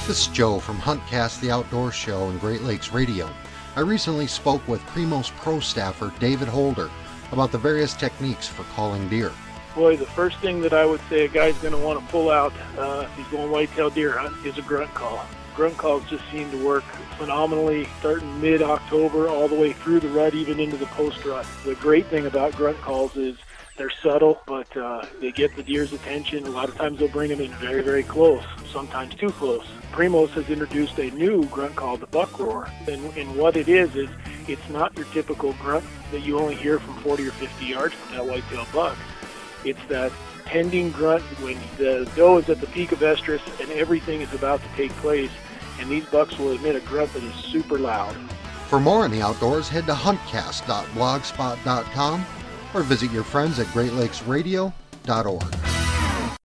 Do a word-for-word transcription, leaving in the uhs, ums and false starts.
This is Joe from Huntcast, the outdoor show and Great Lakes Radio. I recently spoke with Primos Pro staffer David Holder about the various techniques for calling deer. Boy, the first thing that I would say a guy's going to want to pull out uh, if he's going whitetail deer hunt is a grunt call. Grunt calls just seem to work phenomenally, starting mid-October all the way through the rut, even into the post-rut. The great thing about grunt calls is they're subtle, but uh, they get the deer's attention. A lot of times they'll bring them in very, very close, sometimes too close. Primos has introduced a new grunt call, the buck roar. And, and what it is, is it's not your typical grunt that you only hear from forty or fifty yards from that whitetail buck. It's that tending grunt when the doe is at the peak of estrus and everything is about to take place, and these bucks will emit a grunt that is super loud. For more on the outdoors, head to huntcast dot blogspot dot com or visit your friends at great lakes radio dot org.